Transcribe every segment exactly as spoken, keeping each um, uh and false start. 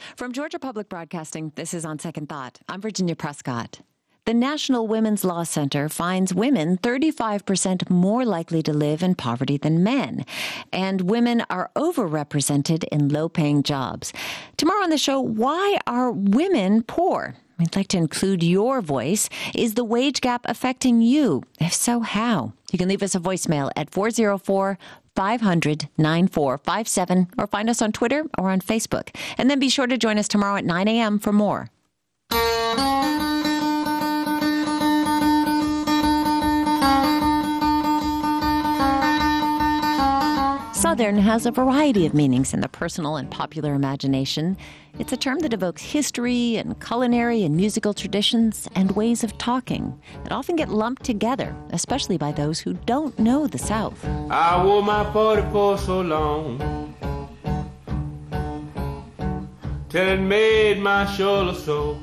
From Georgia Public Broadcasting, this is On Second Thought. I'm Virginia Prescott. The National Women's Law Center finds women thirty-five percent more likely to live in poverty than men, and women are overrepresented in low-paying jobs. Tomorrow on the show, why are women poor? We'd like to include your voice. Is the wage gap affecting you? If so, how? You can leave us a voicemail at four oh four, five hundred, nine four five seven or find us on Twitter or on Facebook. And then be sure to join us tomorrow at nine a.m. for more. Southern has a variety of meanings in the personal and popular imagination. It's a term that evokes history and culinary and musical traditions and ways of talking that often get lumped together, especially by those who don't know the South. I wore my forty-four so long till it made my shoulder sore,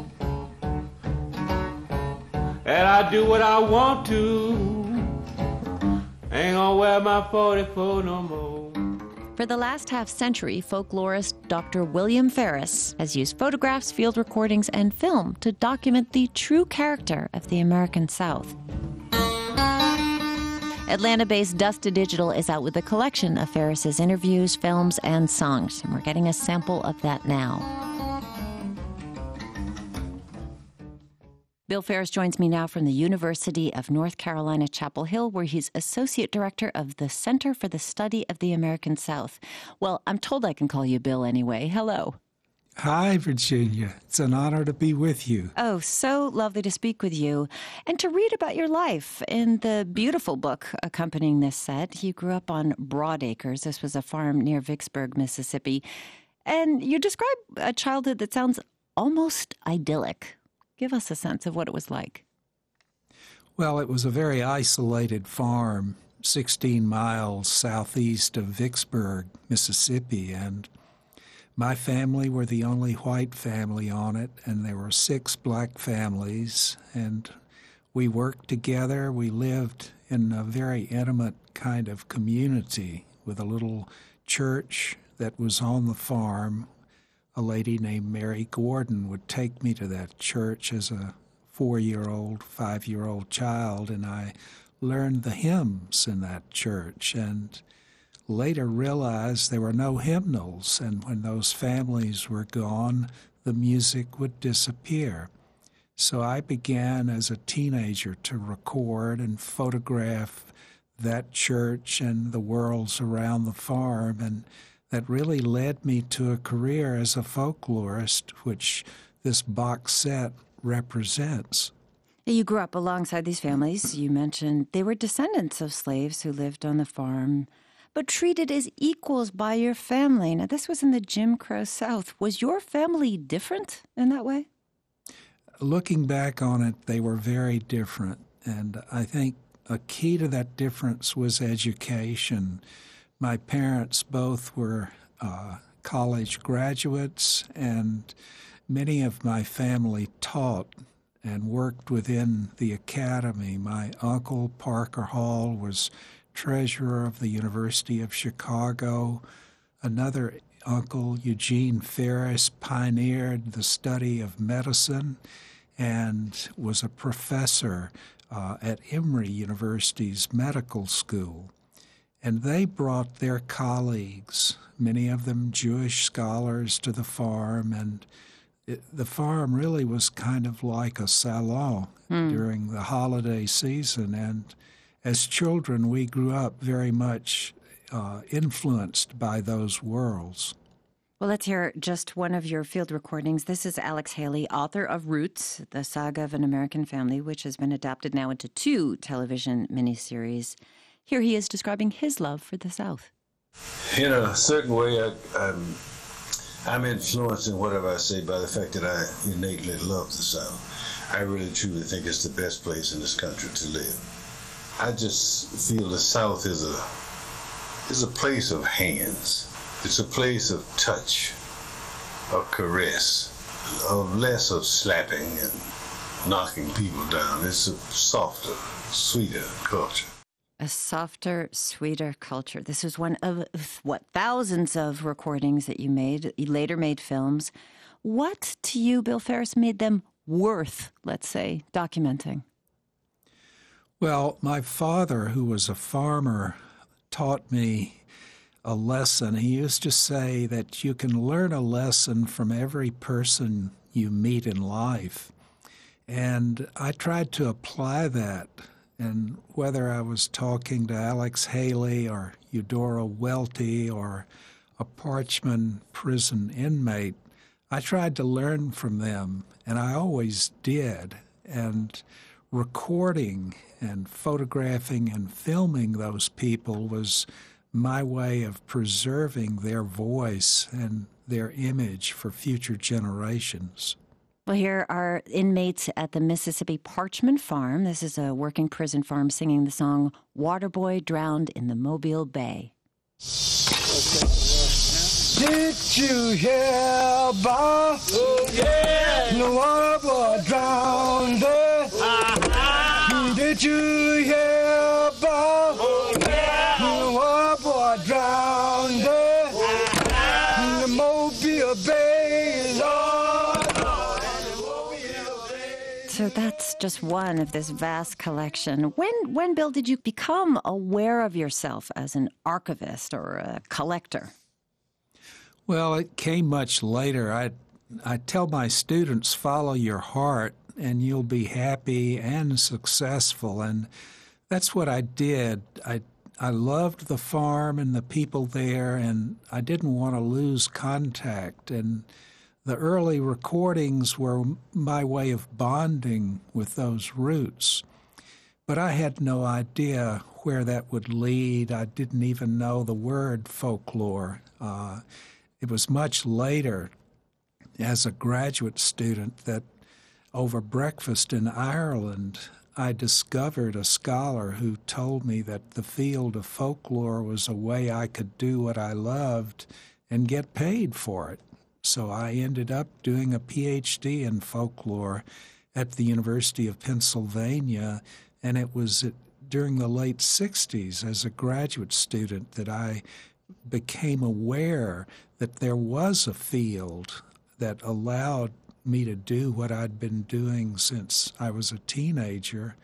and I do what I want to. Ain't gonna wear my forty-four no more. For the last half century, folklorist Doctor William Ferris has used photographs, field recordings, and film to document the true character of the American South. Atlanta-based Dust to Digital is out with a collection of Ferris's interviews, films, and songs, and we're getting a sample of that now. Bill Ferris joins me now from the University of North Carolina, Chapel Hill, where he's Associate Director of the Center for the Study of the American South. Well, I'm told I can call you Bill anyway. Hello. Hi, Virginia. It's an honor to be with you. Oh, so lovely to speak with you and to read about your life in the beautiful book accompanying this set. You grew up on Broadacres. This was a farm near Vicksburg, Mississippi. And you describe a childhood that sounds almost idyllic. Give us a sense of what it was like. Well, it was a very isolated farm, sixteen miles southeast of Vicksburg, Mississippi, and my family were the only white family on it, and there were six black families, and we worked together. We lived in a very intimate kind of community with a little church that was on the farm. A lady named Mary Gordon would take me to that church as a four-year-old, five-year-old child, and I learned the hymns in that church and later realized there were no hymnals, and when those families were gone, the music would disappear. So I began as a teenager to record and photograph that church and the worlds around the farm, and that really led me to a career as a folklorist, which this box set represents. You grew up alongside these families. You mentioned they were descendants of slaves who lived on the farm, but treated as equals by your family. Now, this was in the Jim Crow South. Was your family different in that way? Looking back on it, they were very different. And I think a key to that difference was education. My parents both were uh, college graduates, and many of my family taught and worked within the academy. My uncle, Parker Hall, was treasurer of the University of Chicago. Another uncle, Eugene Ferris, pioneered the study of medicine and was a professor uh, at Emory University's medical school. And they brought their colleagues, many of them Jewish scholars, to the farm, and it, the farm really was kind of like a salon mm. during the holiday season. And as children, we grew up very much uh, influenced by those worlds. Well, let's hear just one of your field recordings. This is Alex Haley, author of Roots, the saga of an American family, which has been adapted now into two television miniseries. Here he is describing his love for the South. In a certain way, I, I'm, I'm influenced in whatever I say by the fact that I innately love the South. I really truly think it's the best place in this country to live. I just feel the South is a, is a place of hands. It's a place of touch, of caress, of less of slapping and knocking people down. It's a softer, sweeter culture. A softer, sweeter culture. This was one of, what, thousands of recordings that you made. You later made films. What, to you, Bill Ferris, made them worth, let's say, documenting? Well, my father, who was a farmer, taught me a lesson. He used to say that you can learn a lesson from every person you meet in life. And I tried to apply that. And whether I was talking to Alex Haley or Eudora Welty or a Parchman prison inmate, I tried to learn from them, and I always did. And recording and photographing and filming those people was my way of preserving their voice and their image for future generations. Well, here are inmates at the Mississippi Parchman Farm. This is a working prison farm singing the song Waterboy Drowned in the Mobile Bay. Did you hear about oh, yeah. the waterboy drowned? Uh-huh. Did you hear about oh, yeah. the waterboy drowned? Uh-huh. The Mobile Bay, Lord. So that's just one of this vast collection. When, when, Bill, did you become aware of yourself as an archivist or a collector? Well, it came much later. I, I tell my students, follow your heart, and you'll be happy and successful. And that's what I did. I, I loved the farm and the people there, and I didn't want to lose contact. And the early recordings were my way of bonding with those roots. But I had no idea where that would lead. I didn't even know the word folklore. Uh, it was much later, as a graduate student, that over breakfast in Ireland, I discovered a scholar who told me that the field of folklore was a way I could do what I loved and get paid for it. So I ended up doing a P H D in folklore at the University of Pennsylvania, and it was at, during the late sixties as a graduate student that I became aware that there was a field that allowed me to do what I'd been doing since I was a teenager,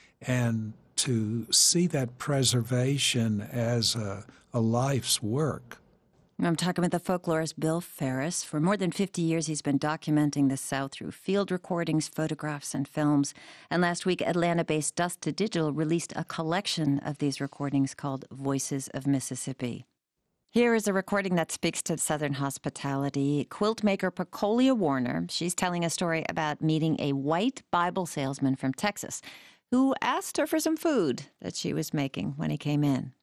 and to see that preservation as a, a life's work. I'm talking with the folklorist Bill Ferris. For more than fifty years, he's been documenting the South through field recordings, photographs, and films. And last week, Atlanta-based Dust to Digital released a collection of these recordings called Voices of Mississippi. Here is a recording that speaks to Southern hospitality. Quilt maker Pecolia Warner, she's telling a story about meeting a white Bible salesman from Texas who asked her for some food that she was making when he came in.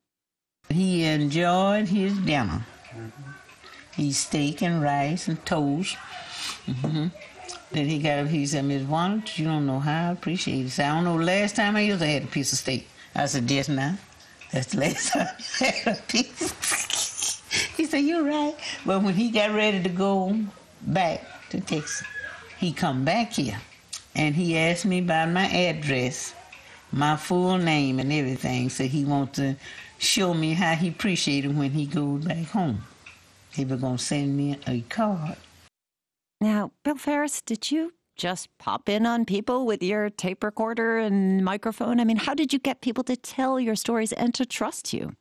He enjoyed his dinner. Mm-hmm. He steak and rice and toast. Mm-hmm. Then he got up, he said, Miss Warner, you don't know how I appreciate it. He said, I don't know the last time I ever had a piece of steak. I said, yes, now. That's the last time I had a piece. He said, you're right. But when he got ready to go back to Texas, he come back here, and he asked me about my address, my full name and everything. So he want to show me how he appreciated when he goes back home. He was going to send me a card. Now, Bill Ferris, did you just pop in on people with your tape recorder and microphone? I mean, how did you get people to tell your stories and to trust you?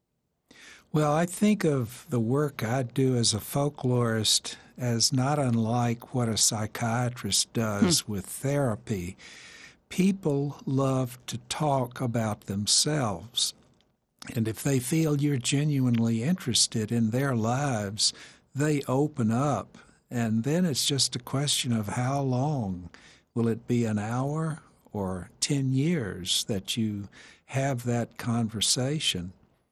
Well, I think of the work I do as a folklorist as not unlike what a psychiatrist does hmm. with therapy. People love to talk about themselves. And if they feel you're genuinely interested in their lives, they open up. And then it's just a question of how long. Will it be an hour or ten years that you have that conversation?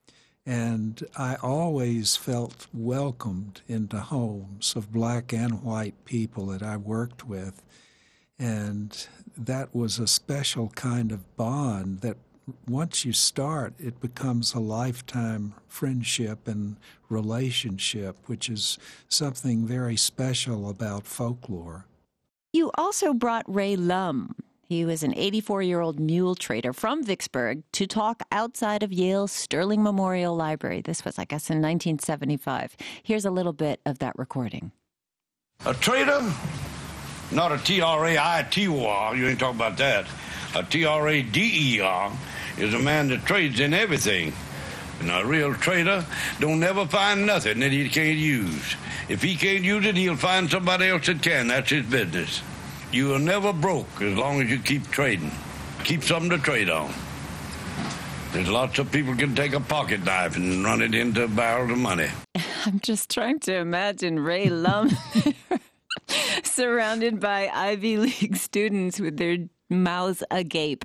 And I always felt welcomed into homes of black and white people that I worked with. And that was a special kind of bond that once you start, it becomes a lifetime friendship and relationship, which is something very special about folklore. You also brought Ray Lum. He was an eighty-four-year-old mule trader from Vicksburg to talk outside of Yale's Sterling Memorial Library. This was, I guess, in nineteen seventy-five. Here's a little bit of that recording. A trader, not a T R A I T O R, you ain't talking about that. A T R A D E R is a man that trades in everything. And a real trader don't never find nothing that he can't use. If he can't use it, he'll find somebody else that can. That's his business. You are never broke as long as you keep trading. Keep something to trade on. There's lots of people can take a pocket knife and run it into a barrel of money. I'm just trying to imagine Ray Lum surrounded by Ivy League students with their mouths agape.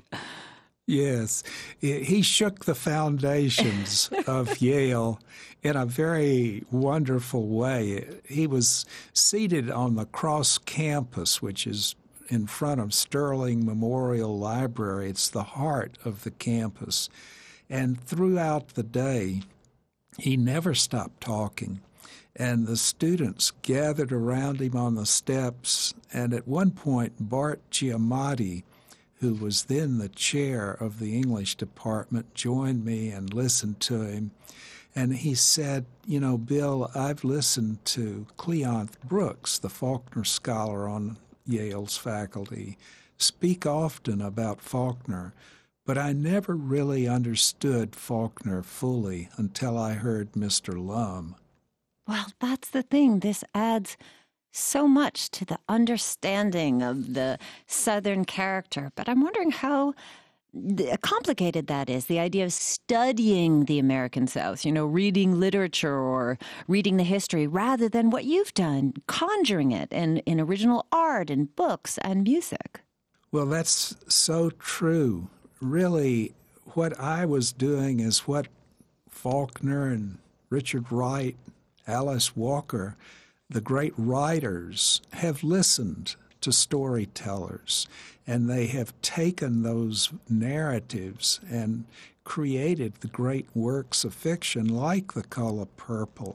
Yes, he shook the foundations of Yale in a very wonderful way. He was seated on the cross campus, which is in front of Sterling Memorial Library. It's the heart of the campus. And throughout the day, he never stopped talking. And the students gathered around him on the steps. And at one point, Bart Giamatti, who was then the chair of the English department, joined me and listened to him. And he said, you know, Bill, I've listened to Cleonth Brooks, the Faulkner scholar on Yale's faculty, speak often about Faulkner, but I never really understood Faulkner fully until I heard Mister Lum. Well, that's the thing. This adds so much to the understanding of the Southern character. But I'm wondering how complicated that is, the idea of studying the American South, you know, reading literature or reading the history, rather than what you've done, conjuring it in, in original art and books and music. Well, that's so true. Really, what I was doing is what Faulkner and Richard Wright, Alice Walker, the great writers, have listened to storytellers, and they have taken those narratives and created the great works of fiction like The Color Purple.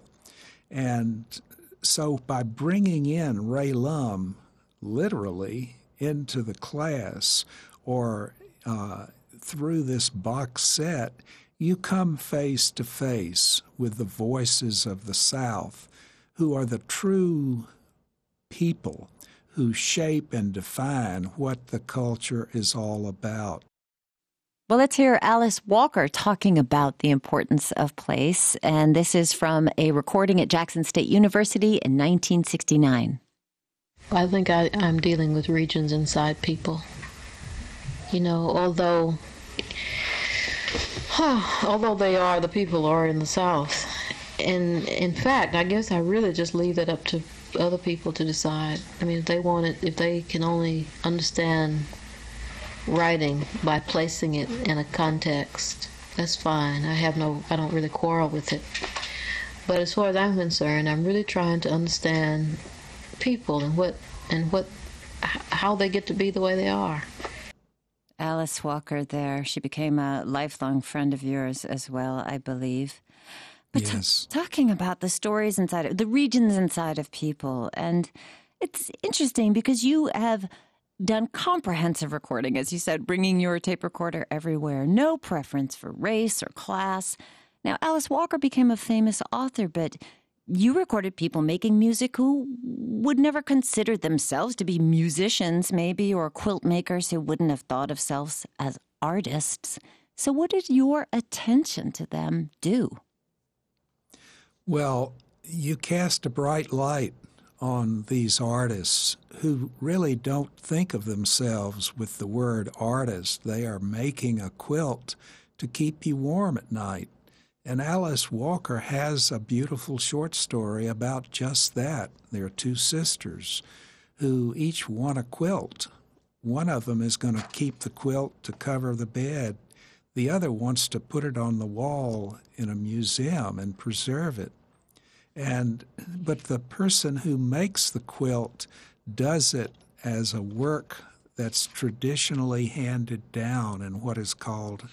And so by bringing in Ray Lum literally into the class or uh, through this box set, you come face to face with the voices of the South, who are the true people who shape and define what the culture is all about. Well, let's hear Alice Walker talking about the importance of place. And this is from a recording at Jackson State University in nineteen sixty-nine. I think I, I'm dealing with regions inside people. You know, although, huh, although they are, the people are in the South. And in fact, I guess I really just leave that up to other people to decide. I mean, if they want it, if they can only understand writing by placing it in a context, that's fine. I have no, I don't really quarrel with it. But as far as I'm concerned, I'm really trying to understand people and what, and what, how they get to be the way they are. Alice Walker there. She became a lifelong friend of yours as well, I believe. But yes. t- talking about the stories inside of the regions inside of people, and it's interesting because you have done comprehensive recording, as you said, bringing your tape recorder everywhere, no preference for race or class. Now, Alice Walker became a famous author, but you recorded people making music who would never consider themselves to be musicians, maybe, or quilt makers who wouldn't have thought of themselves as artists. So what did your attention to them do? Well, you cast a bright light on these artists who really don't think of themselves with the word artist. They are making a quilt to keep you warm at night. And Alice Walker has a beautiful short story about just that. There are two sisters who each want a quilt. One of them is going to keep the quilt to cover the bed. The other wants to put it on the wall in a museum and preserve it. And but the person who makes the quilt does it as a work that's traditionally handed down in what is called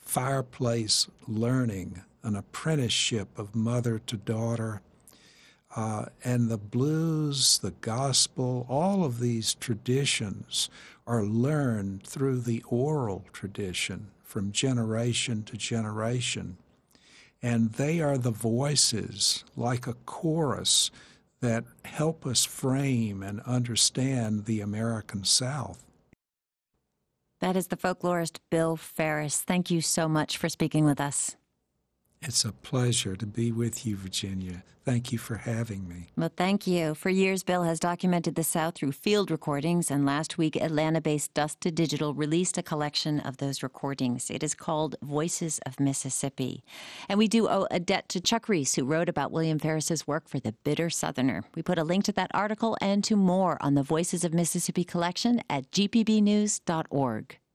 fireplace learning, an apprenticeship of mother to daughter. Uh, and the blues, the gospel, all of these traditions are learned through the oral tradition from generation to generation. And they are the voices, like a chorus, that help us frame and understand the American South. That is the folklorist Bill Ferris. Thank you so much for speaking with us. It's a pleasure to be with you, Virginia. Thank you for having me. Well, thank you. For years, Bill has documented the South through field recordings, and last week, Atlanta-based Dust to Digital released a collection of those recordings. It is called Voices of Mississippi. And we do owe a debt to Chuck Reese, who wrote about William Ferris's work for The Bitter Southerner. We put a link to that article and to more on the Voices of Mississippi collection at g p b news dot org.